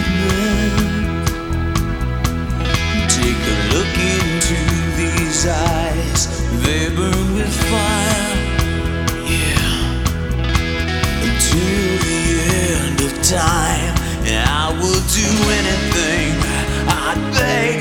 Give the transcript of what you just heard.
commitment. Take a look into these eyes, they burn with fire, yeah. Until the end of time, I will do anything, I'd beg